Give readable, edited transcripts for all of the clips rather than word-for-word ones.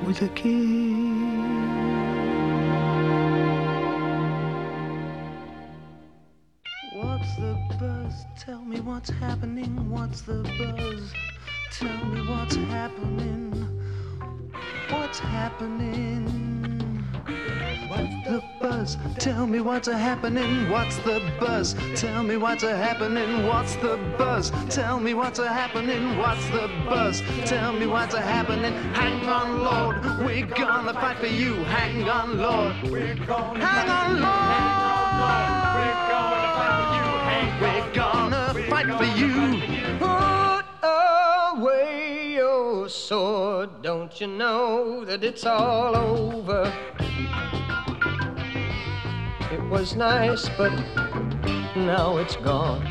was a kid. What's the buzz? Tell me what's happening. What's the buzz? Tell me what's happening. What's happening? What's the buzz? Tell me what's happening. What's the buzz? Tell me what's happening. What's the buzz? Tell me what's happening. What's the buzz? Tell me what's happening. Hang on, Lord, we're gonna fight for you. Hang on, Lord, we're gonna hang on, Lord, we're gonna fight for you. We're gonna fight for you. Put away your sword. Don't you know that it's all over? It was nice, but now it's gone.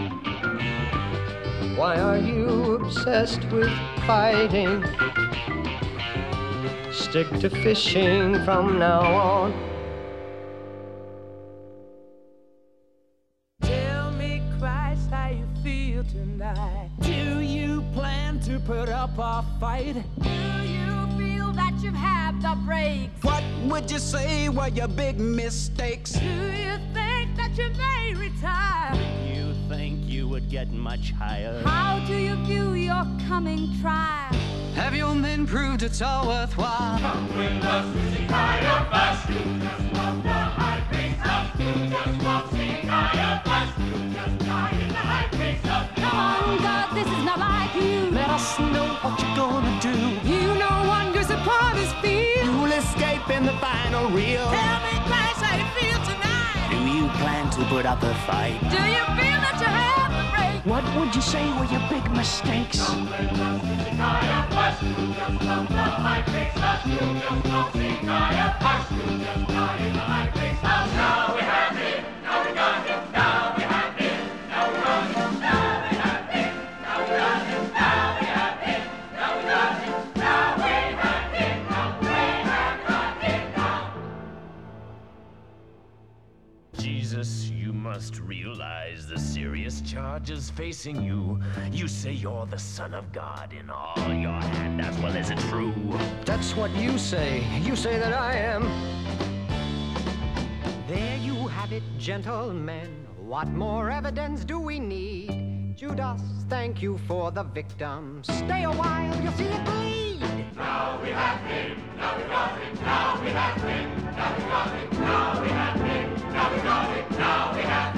Why are you obsessed with fighting? Stick to fishing from now on. Tell me, Christ, how you feel tonight. Do you plan to put up a fight? Do you feel that you've had the breaks? What would you say were your big mistakes? Do you think that you may retire? You think you would get much higher? How do you view your coming trial? Have your men proved it's all worthwhile? Come with us to see Caiaphas. You just want the high priest up. You just want to see Caiaphas. You just die in the high priest up. Come on, God, this is not like you. Let us know what you're gonna do. You know wonders upon his feet. You'll escape in the final reel. Tell me, Christ, how you feel tonight. Do you plan to put up a fight? Do you feel that you have the break? What would you say were your big mistakes? Come with us to see Caiaphas. You just want the high priest up. You just want to see Caiaphas. You just die in the high priest up. Now we have him. Now we got him. Now we have him. Now we got him. Now we have him. Now we got him. Now we have him. Now we got him. Now we have him. Now we have got him. Now. Jesus, you must realize the serious charges facing you. You say you're the Son of God in all your hand, as well as it's true. That's what you say. You say that I am. There you have it, gentlemen. What more evidence do we need? Judas, thank you for the victim. Stay a while, you'll see it bleed. Now we have him. Now we got him. Now we have him. Now we got him. Now we have him. Now we got him. Now we have him.